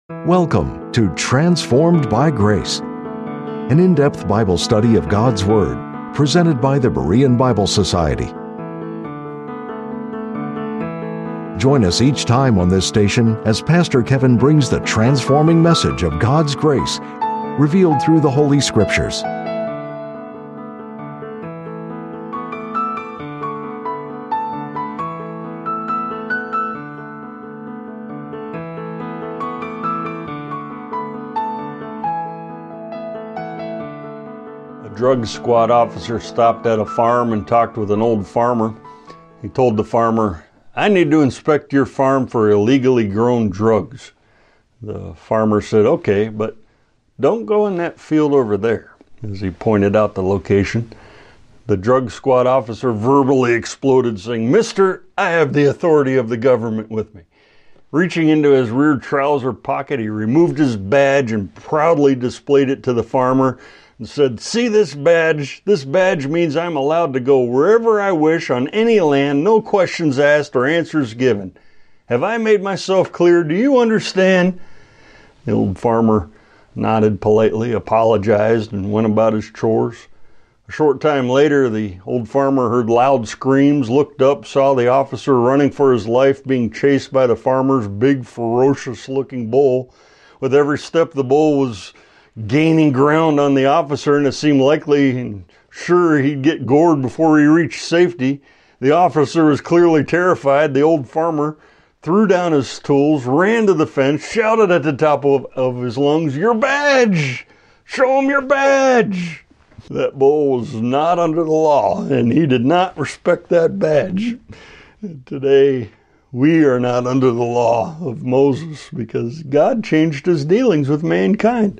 Welcome to Transformed by Grace, an in-depth Bible study of God's Word, presented by the Berean Bible Society. Join us each time on this station as Pastor Kevin brings the transforming message of God's grace, revealed through the Holy Scriptures. Drug squad officer stopped at a farm and talked with an old farmer. He told the farmer, "I need to inspect your farm for illegally grown drugs." The farmer said, "Okay, but don't go in that field over there," as he pointed out the location. The drug squad officer verbally exploded, saying, "Mister, I have the authority of the government with me." Reaching into his rear trouser pocket, he removed his badge and proudly displayed it to the farmer and said, "See this badge? This badge means I'm allowed to go wherever I wish on any land, no questions asked or answers given. Have I made myself clear? Do you understand?" The old farmer nodded politely, apologized, and went about his chores. A short time later, the old farmer heard loud screams, looked up, saw the officer running for his life, being chased by the farmer's big, ferocious-looking bull. With every step, the bull was gaining ground on the officer, and it seemed likely and sure he'd get gored before he reached safety. The officer was clearly terrified. The old farmer threw down his tools, ran to the fence, shouted at the top of his lungs, "Your badge! Show him your badge!" That bull was not under the law, and he did not respect that badge. Today, we are not under the law of Moses because God changed his dealings with mankind.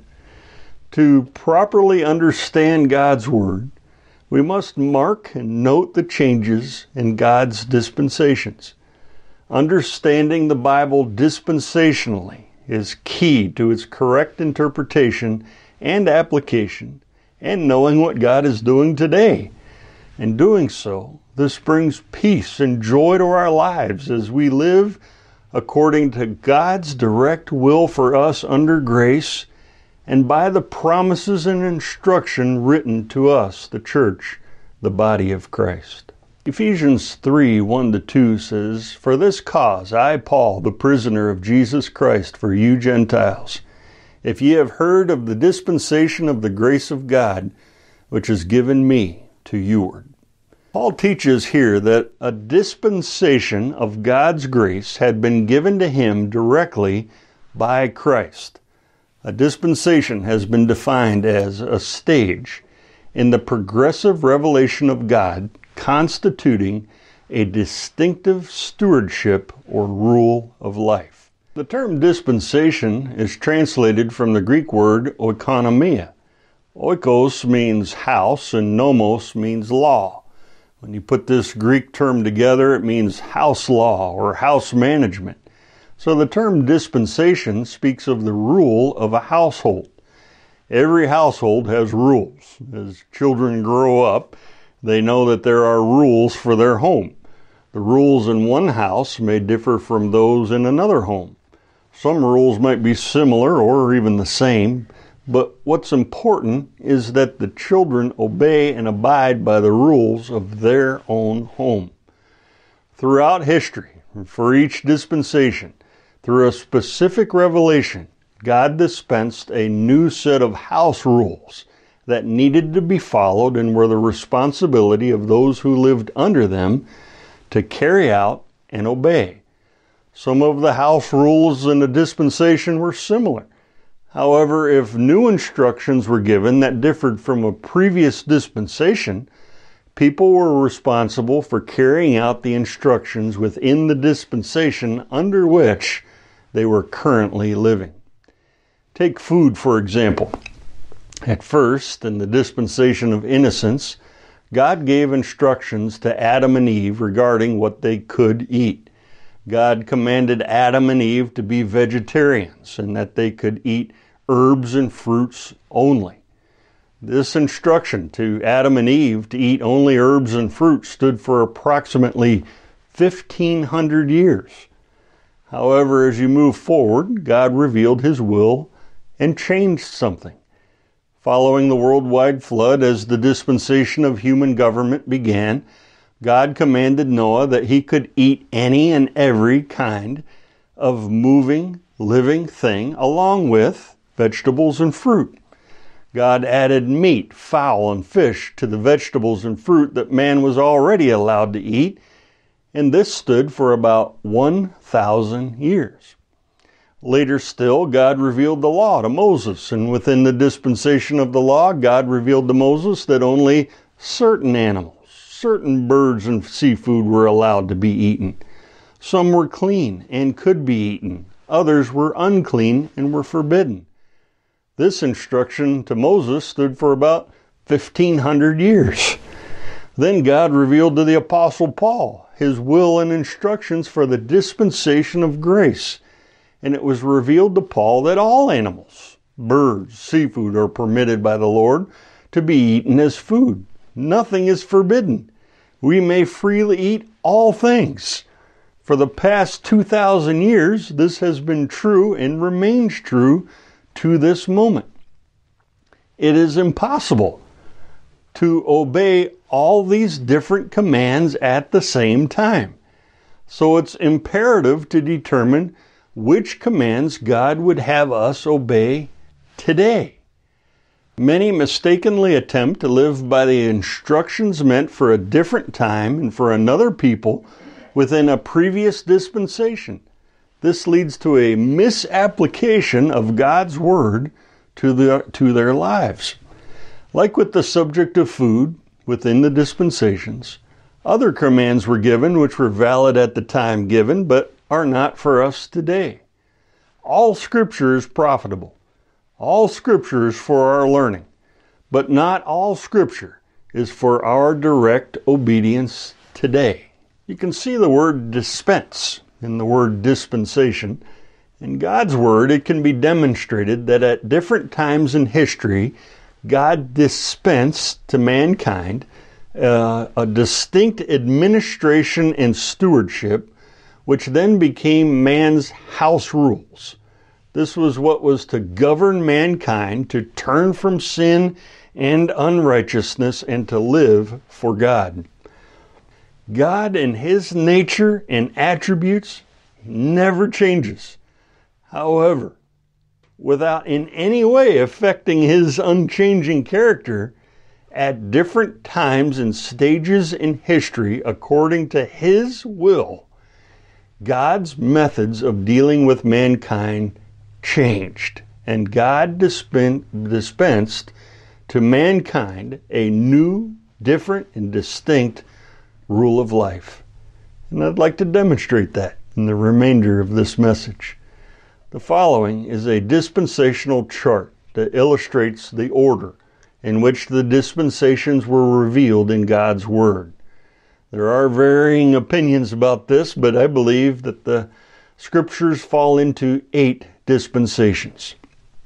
To properly understand God's Word, we must mark and note the changes in God's dispensations. Understanding the Bible dispensationally is key to its correct interpretation and application, and knowing what God is doing today. In doing so, this brings peace and joy to our lives as we live according to God's direct will for us under grace, and by the promises and instruction written to us, the church, the body of Christ. Ephesians 3:1-2 says, "For this cause I, Paul, the prisoner of Jesus Christ, for you Gentiles, if ye have heard of the dispensation of the grace of God, which is given me to youward." Paul teaches here that a dispensation of God's grace had been given to him directly by Christ. A dispensation has been defined as a stage in the progressive revelation of God constituting a distinctive stewardship or rule of life. The term dispensation is translated from the Greek word oikonomia. Oikos means house and nomos means law. When you put this Greek term together, it means house law or house management. So the term dispensation speaks of the rule of a household. Every household has rules. As children grow up, they know that there are rules for their home. The rules in one house may differ from those in another home. Some rules might be similar or even the same, but what's important is that the children obey and abide by the rules of their own home. Throughout history, for each dispensation, through a specific revelation, God dispensed a new set of house rules that needed to be followed and were the responsibility of those who lived under them to carry out and obey. Some of the house rules in the dispensation were similar. However, if new instructions were given that differed from a previous dispensation, people were responsible for carrying out the instructions within the dispensation under which they were currently living. Take food, for example. At first, in the dispensation of innocence, God gave instructions to Adam and Eve regarding what they could eat. God commanded Adam and Eve to be vegetarians and that they could eat herbs and fruits only. This instruction to Adam and Eve to eat only herbs and fruits stood for approximately 1,500 years. However, as you move forward, God revealed His will and changed something. Following the worldwide flood, as the dispensation of human government began, God commanded Noah that he could eat any and every kind of moving, living thing, along with vegetables and fruit. God added meat, fowl, and fish to the vegetables and fruit that man was already allowed to eat, and this stood for about 1,000 years. Later still, God revealed the law to Moses, and within the dispensation of the law, God revealed to Moses that only certain animals, certain birds and seafood were allowed to be eaten. Some were clean and could be eaten. Others were unclean and were forbidden. This instruction to Moses stood for about 1,500 years. Then God revealed to the Apostle Paul his will and instructions for the dispensation of grace. And it was revealed to Paul that all animals, birds, seafood are permitted by the Lord to be eaten as food. Nothing is forbidden. We may freely eat all things. For the past 2,000 years, this has been true and remains true to this moment. It is impossible to obey all these different commands at the same time. So it's imperative to determine which commands God would have us obey today. Many mistakenly attempt to live by the instructions meant for a different time and for another people within a previous dispensation. This leads to a misapplication of God's Word to their lives. Like with the subject of food within the dispensations, other commands were given which were valid at the time given, but are not for us today. All Scripture is profitable. All Scripture is for our learning. But not all Scripture is for our direct obedience today. You can see the word dispense in the word dispensation. In God's Word, it can be demonstrated that at different times in history, God dispensed to mankind a distinct administration and stewardship, which then became man's house rules. This was what was to govern mankind to turn from sin and unrighteousness and to live for God. God in His nature and attributes never changes. However, without in any way affecting His unchanging character, at different times and stages in history, according to His will, God's methods of dealing with mankind changed, and God dispensed to mankind a new, different, and distinct rule of life. And I'd like to demonstrate that in the remainder of this message. The following is a dispensational chart that illustrates the order in which the dispensations were revealed in God's Word. There are varying opinions about this, but I believe that the Scriptures fall into 8 dispensations.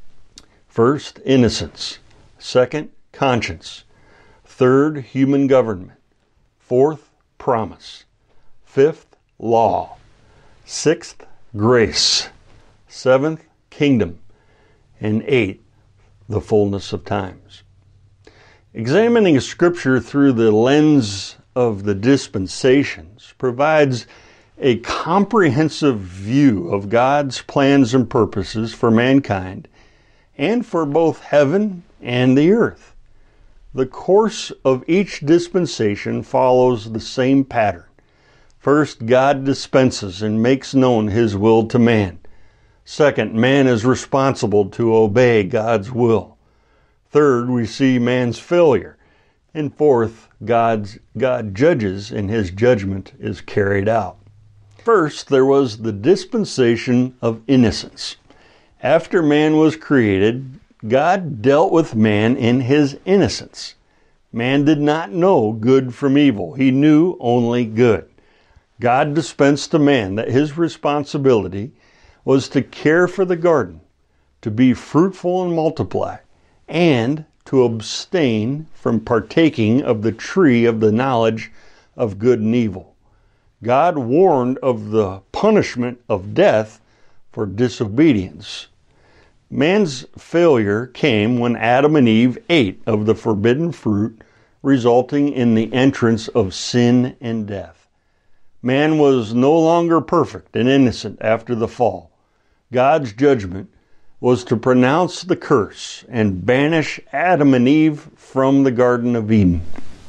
First, innocence. Second, conscience. Third, human government. Fourth, promise. Fifth, law. Sixth, grace. Seventh, kingdom. And eighth, the fullness of times. Examining Scripture through the lens of the dispensations provides a comprehensive view of God's plans and purposes for mankind and for both heaven and the earth. The course of each dispensation follows the same pattern. First, God dispenses and makes known His will to man. Second, man is responsible to obey God's will. Third, we see man's failure. And fourth, God judges and His judgment is carried out. First, there was the dispensation of innocence. After man was created, God dealt with man in his innocence. Man did not know good from evil. He knew only good. God dispensed to man that his responsibility was to care for the garden, to be fruitful and multiply, and to abstain from partaking of the tree of the knowledge of good and evil. God warned of the punishment of death for disobedience. Man's failure came when Adam and Eve ate of the forbidden fruit, resulting in the entrance of sin and death. Man was no longer perfect and innocent after the fall. God's judgment was to pronounce the curse and banish Adam and Eve from the Garden of Eden.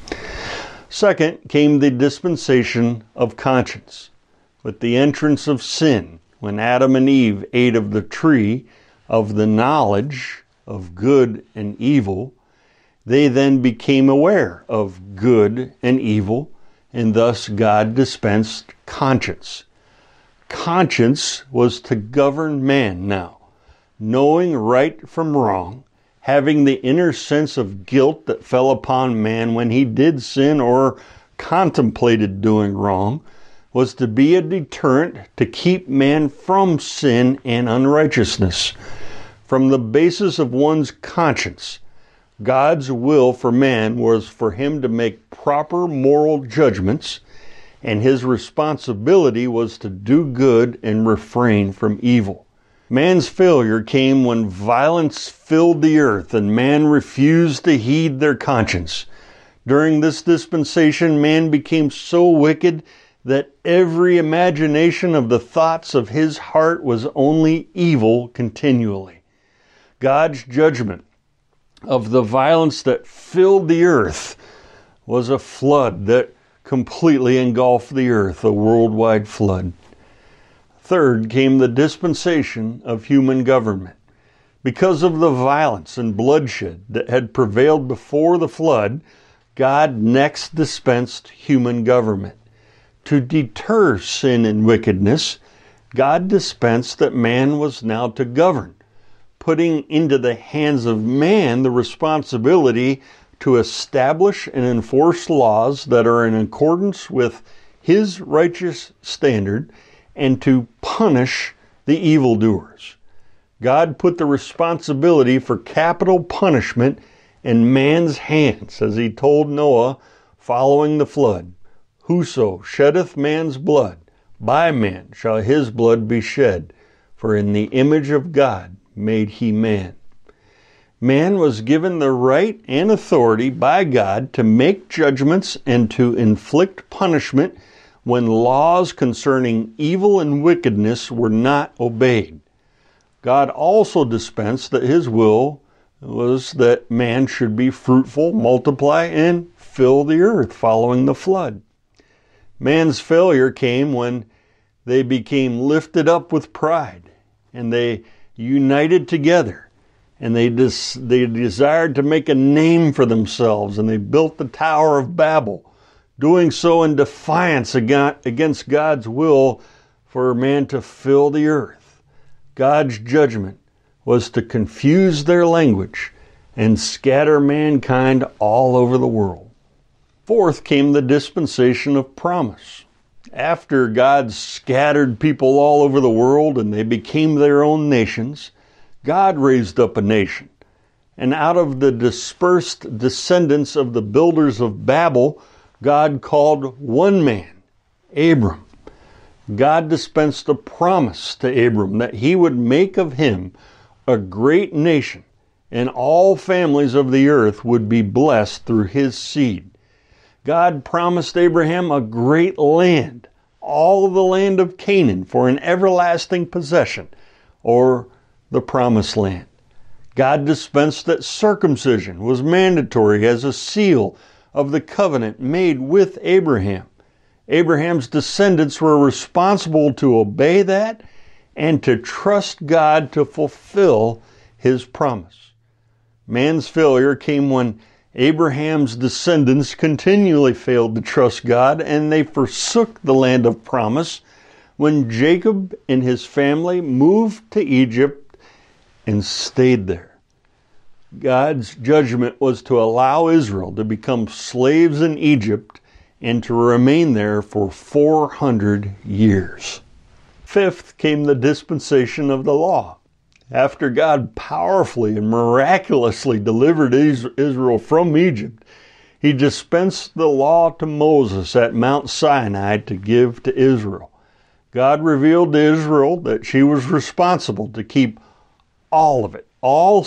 Second came the dispensation of conscience. With the entrance of sin, when Adam and Eve ate of the tree of the knowledge of good and evil, they then became aware of good and evil, and thus God dispensed conscience. Conscience was to govern man now, knowing right from wrong, having the inner sense of guilt that fell upon man when he did sin or contemplated doing wrong, was to be a deterrent to keep man from sin and unrighteousness. From the basis of one's conscience, God's will for man was for him to make proper moral judgments, and his responsibility was to do good and refrain from evil. Man's failure came when violence filled the earth and man refused to heed their conscience. During this dispensation, man became so wicked that every imagination of the thoughts of his heart was only evil continually. God's judgment of the violence that filled the earth was a flood that completely engulfed the earth, a worldwide flood. Third came the dispensation of human government. Because of the violence and bloodshed that had prevailed before the flood, God next dispensed human government. To deter sin and wickedness, God dispensed that man was now to govern, putting into the hands of man the responsibility to establish and enforce laws that are in accordance with his righteous standard and to punish the evildoers. God put the responsibility for capital punishment in man's hands, as he told Noah following the flood. Whoso sheddeth man's blood, by man shall his blood be shed, for in the image of God made he man. Man was given the right and authority by God to make judgments and to inflict punishment when laws concerning evil and wickedness were not obeyed. God also dispensed that his will was that man should be fruitful, multiply, and fill the earth following the flood. Man's failure came when they became lifted up with pride, and they united together, and they desired to make a name for themselves, and they built the Tower of Babel, doing so in defiance against God's will for man to fill the earth. God's judgment was to confuse their language and scatter mankind all over the world. Fourth came the dispensation of promise. After God scattered people all over the world and they became their own nations, God raised up a nation. And out of the dispersed descendants of the builders of Babel, God called one man, Abram. God dispensed a promise to Abram that he would make of him a great nation, and all families of the earth would be blessed through his seed. God promised Abraham a great land, all of the land of Canaan, for an everlasting possession, or the promised land. God dispensed that circumcision was mandatory as a seal of the covenant made with Abraham. Abraham's descendants were responsible to obey that and to trust God to fulfill his promise. Man's failure came when Abraham's descendants continually failed to trust God, and they forsook the land of promise when Jacob and his family moved to Egypt and stayed there. God's judgment was to allow Israel to become slaves in Egypt and to remain there for 400 years. Fifth came the dispensation of the law. After God powerfully and miraculously delivered Israel from Egypt, he dispensed the law to Moses at Mount Sinai to give to Israel. God revealed to Israel that she was responsible to keep all of it, all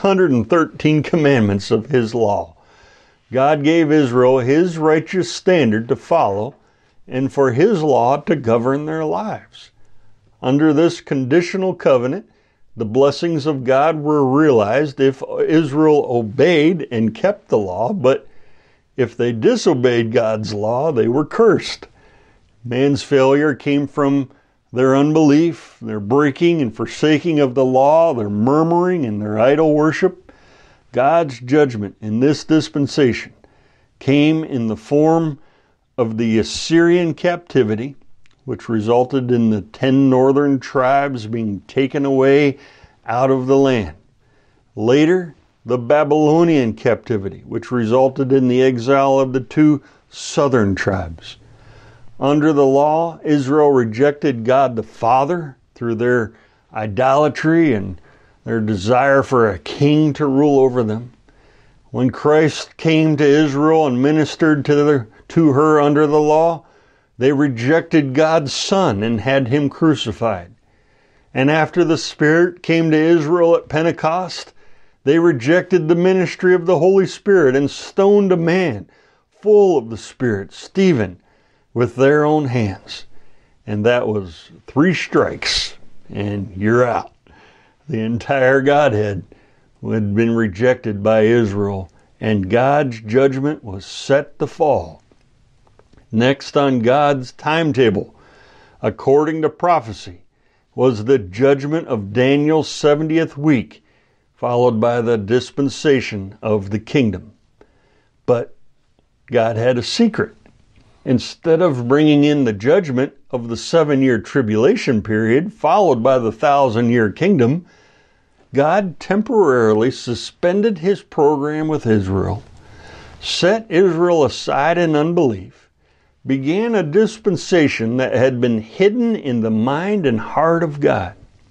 613 commandments of His law. God gave Israel His righteous standard to follow and for His law to govern their lives. Under this conditional covenant, the blessings of God were realized if Israel obeyed and kept the law, but if they disobeyed God's law, they were cursed. Man's failure came from their unbelief, their breaking and forsaking of the law, their murmuring and their idol worship. God's judgment in this dispensation came in the form of the Assyrian captivity, which resulted in the 10 northern tribes being taken away out of the land. Later, the Babylonian captivity, which resulted in the exile of the 2 southern tribes. Under the law, Israel rejected God the Father through their idolatry and their desire for a king to rule over them. When Christ came to Israel and ministered to her under the law, they rejected God's Son and had Him crucified. And after the Spirit came to Israel at Pentecost, they rejected the ministry of the Holy Spirit and stoned a man full of the Spirit, Stephen, with their own hands. And that was 3 strikes, and you're out. The entire Godhead had been rejected by Israel, and God's judgment was set to fall. Next on God's timetable, according to prophecy, was the judgment of Daniel's 70th week, followed by the dispensation of the kingdom. But God had a secret. Instead of bringing in the judgment of the 7-year tribulation period, followed by the 1,000-year kingdom, God temporarily suspended His program with Israel, set Israel aside in unbelief, began a dispensation that had been hidden in the mind and heart of God.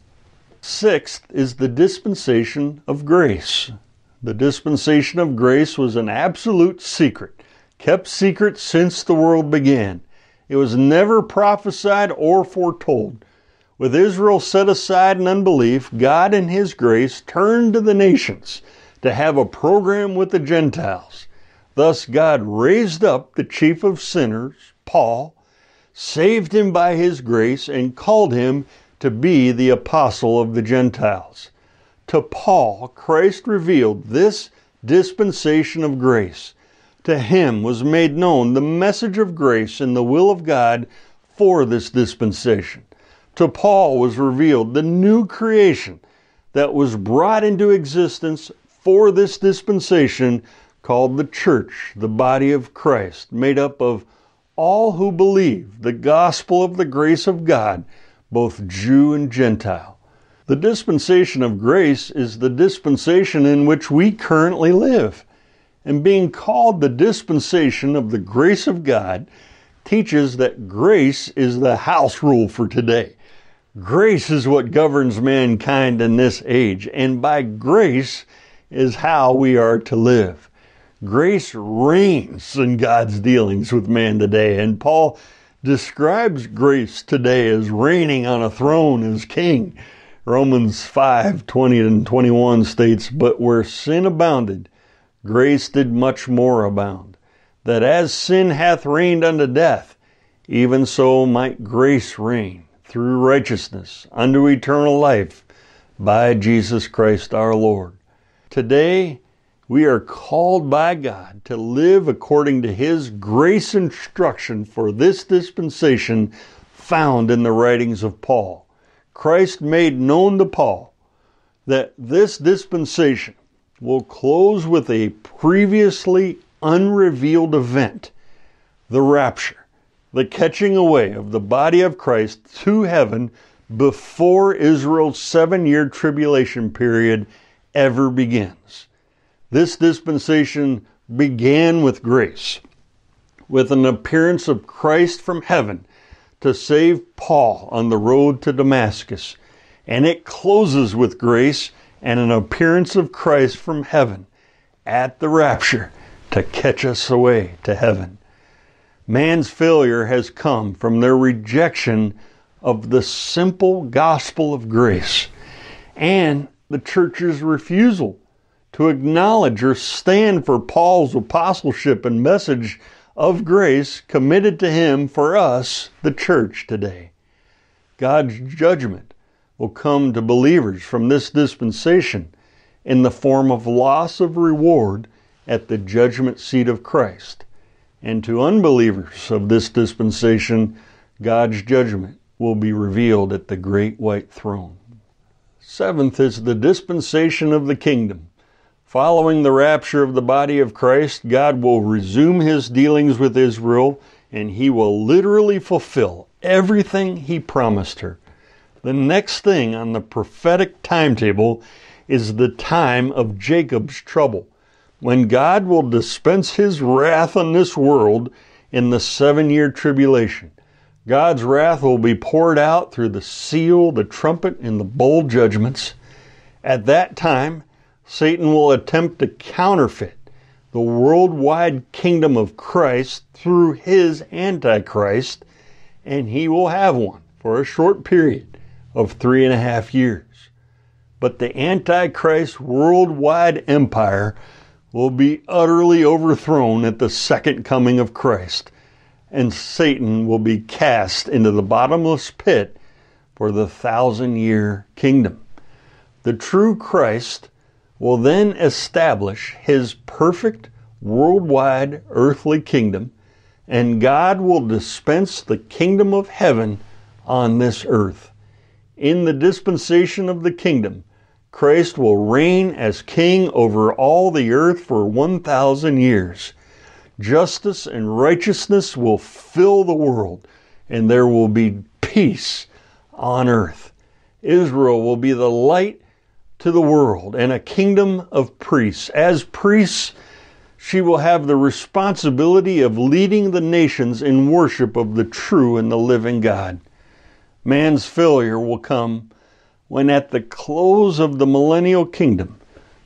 Sixth is the dispensation of grace. The dispensation of grace was an absolute secret, kept secret since the world began. It was never prophesied or foretold. With Israel set aside in unbelief, God in His grace turned to the nations to have a program with the Gentiles. Thus God raised up the chief of sinners, Paul, saved him by His grace, and called him to be the apostle of the Gentiles. To Paul, Christ revealed this dispensation of grace. To him was made known the message of grace and the will of God for this dispensation. To Paul was revealed the new creation that was brought into existence for this dispensation, called the church, the body of Christ, made up of all who believe the gospel of the grace of God, both Jew and Gentile. The dispensation of grace is the dispensation in which we currently live. And being called the dispensation of the grace of God teaches that grace is the house rule for today. Grace is what governs mankind in this age, and by grace is how we are to live. Grace reigns in God's dealings with man today, and Paul describes grace today as reigning on a throne as king. Romans 5:20 and 21 states, "But where sin abounded, grace did much more abound, that as sin hath reigned unto death, even so might grace reign through righteousness unto eternal life by Jesus Christ our Lord." Today, we are called by God to live according to His grace instruction for this dispensation found in the writings of Paul. Christ made known to Paul that this dispensation will close with a previously unrevealed event, the rapture, the catching away of the body of Christ to heaven before Israel's 7-year tribulation period ever begins. This dispensation began with grace, with an appearance of Christ from heaven to save Paul on the road to Damascus, and it closes with grace and an appearance of Christ from heaven at the rapture to catch us away to heaven. Man's failure has come from their rejection of the simple gospel of grace and the church's refusal to acknowledge or stand for Paul's apostleship and message of grace committed to him for us, the church today. God's judgment will come to believers from this dispensation in the form of loss of reward at the judgment seat of Christ. And to unbelievers of this dispensation, God's judgment will be revealed at the great white throne. Seventh is the dispensation of the kingdom. Following the rapture of the body of Christ, God will resume his dealings with Israel, and he will literally fulfill everything he promised her. The next thing on the prophetic timetable is the time of Jacob's trouble, when God will dispense his wrath on this world in the 7-year tribulation. God's wrath will be poured out through the seal, the trumpet, and the bowl judgments. At that time, Satan will attempt to counterfeit the worldwide kingdom of Christ through his Antichrist, and he will have one for a short period of 3.5 years. But the Antichrist worldwide empire will be utterly overthrown at the second coming of Christ, and Satan will be cast into the bottomless pit for the 1,000-year kingdom. The true Christ will then establish his perfect worldwide earthly kingdom, and God will dispense the kingdom of heaven on this earth. In the dispensation of the kingdom, Christ will reign as king over all the earth for 1,000 years. Justice and righteousness will fill the world, and there will be peace on earth. Israel will be the light to the world and a kingdom of priests. As priests, she will have the responsibility of leading the nations in worship of the true and the living God. Man's failure will come when at the close of the millennial kingdom,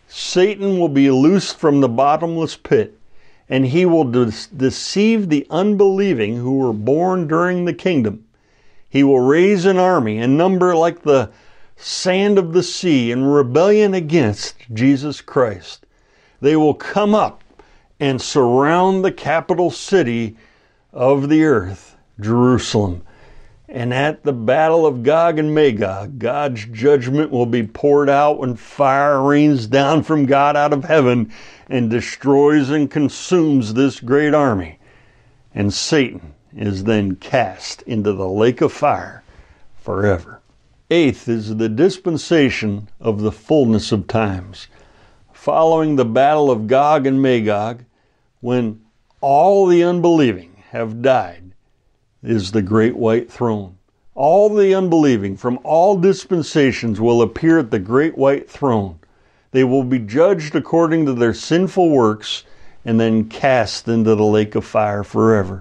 Satan will be loosed from the bottomless pit, and he will deceive the unbelieving who were born during the kingdom. He will raise an army in number like the sand of the sea in rebellion against Jesus Christ. They will come up and surround the capital city of the earth, Jerusalem. And at the battle of Gog and Magog, God's judgment will be poured out when fire rains down from God out of heaven and destroys and consumes this great army. And Satan is then cast into the lake of fire forever. Eighth is the dispensation of the fullness of times. Following the battle of Gog and Magog, when all the unbelieving have died, is the great white throne. All the unbelieving from all dispensations will appear at the great white throne. They will be judged according to their sinful works and then cast into the lake of fire forever.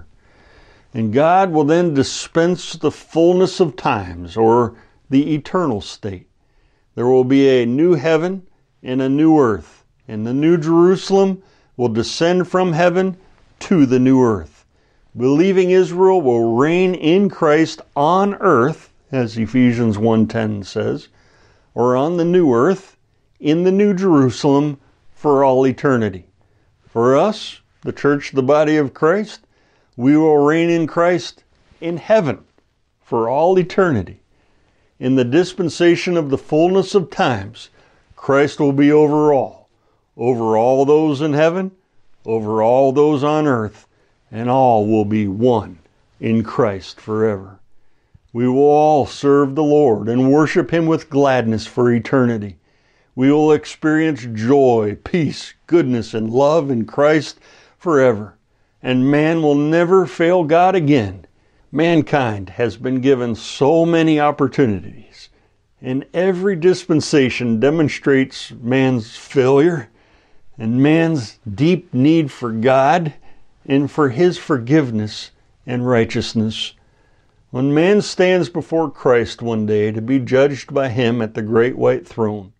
And God will then dispense the fullness of times, or the eternal state. There will be a new heaven and a new earth, and the new Jerusalem will descend from heaven to the new earth. Believing Israel will reign in Christ on earth, as Ephesians 1:10 says, or on the new earth, in the new Jerusalem, for all eternity. For us, the church, the body of Christ, we will reign in Christ in heaven for all eternity. In the dispensation of the fullness of times, Christ will be over all those in heaven, over all those on earth, and all will be one in Christ forever. We will all serve the Lord and worship Him with gladness for eternity. We will experience joy, peace, goodness, and love in Christ forever. And man will never fail God again. Mankind has been given so many opportunities, and every dispensation demonstrates man's failure and man's deep need for God and for His forgiveness and righteousness. When man stands before Christ one day to be judged by Him at the great white throne,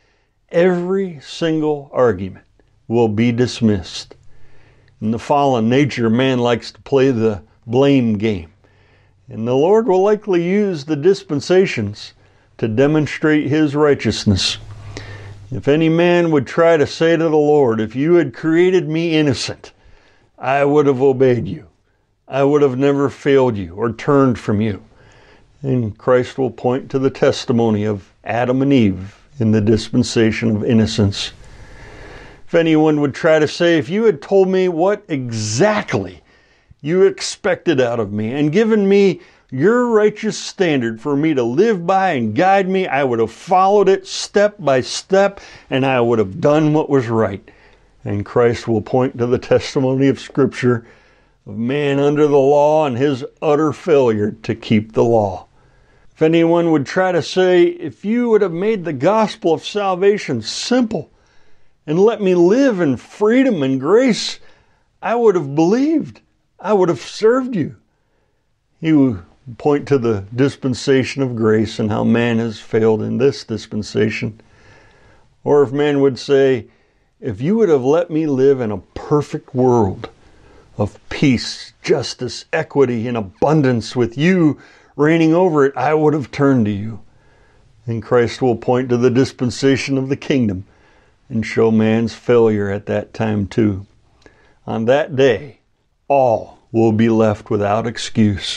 every single argument will be dismissed. In the fallen nature, man likes to play the blame game. And the Lord will likely use the dispensations to demonstrate His righteousness. If any man would try to say to the Lord, if you had created me innocent, I would have obeyed you. I would have never failed you or turned from you. And Christ will point to the testimony of Adam and Eve in the dispensation of innocence. If anyone would try to say, if you had told me what exactly you expected out of me and given me your righteous standard for me to live by and guide me, I would have followed it step by step and I would have done what was right. And Christ will point to the testimony of Scripture of man under the law and his utter failure to keep the law. If anyone would try to say, if you would have made the gospel of salvation simple and let me live in freedom and grace, I would have believed. I would have served you. He would point to the dispensation of grace and how man has failed in this dispensation. Or if man would say, if you would have let me live in a perfect world of peace, justice, equity, and abundance with you reigning over it, I would have turned to you. And Christ will point to the dispensation of the kingdom and show man's failure at that time too. On that day, all will be left without excuse.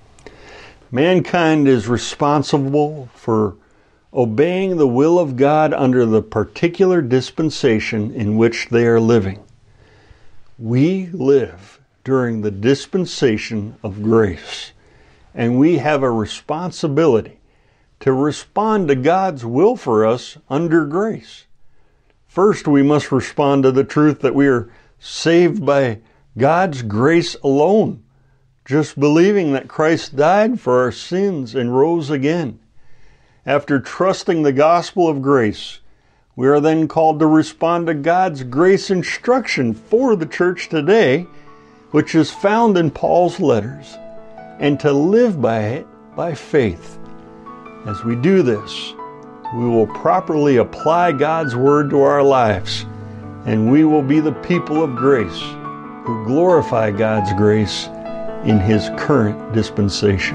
Mankind is responsible for obeying the will of God under the particular dispensation in which they are living. We live during the dispensation of grace, and we have a responsibility to respond to God's will for us under grace. First, we must respond to the truth that we are saved by God's grace alone, just believing that Christ died for our sins and rose again. After trusting the gospel of grace, we are then called to respond to God's grace instruction for the church today, which is found in Paul's letters, and to live by it by faith. As we do this, we will properly apply God's word to our lives, and we will be the people of grace who glorify God's grace in His current dispensation.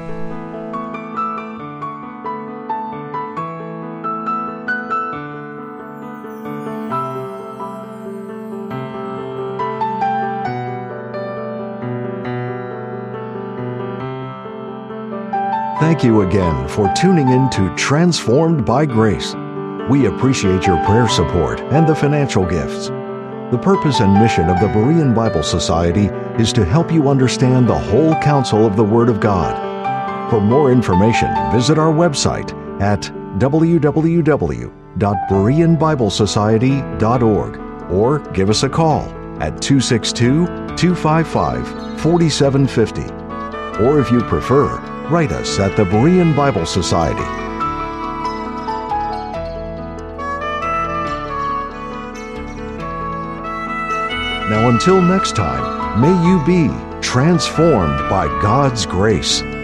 Thank you again for tuning in to Transformed by Grace. We appreciate your prayer support and the financial gifts. The purpose and mission of the Berean Bible Society is to help you understand the whole counsel of the Word of God. For more information, visit our website at www.bereanbiblesociety.org or give us a call at 262-255-4750. Or if you prefer, write us at the Berean Bible Society. Now until next time, may you be transformed by God's grace.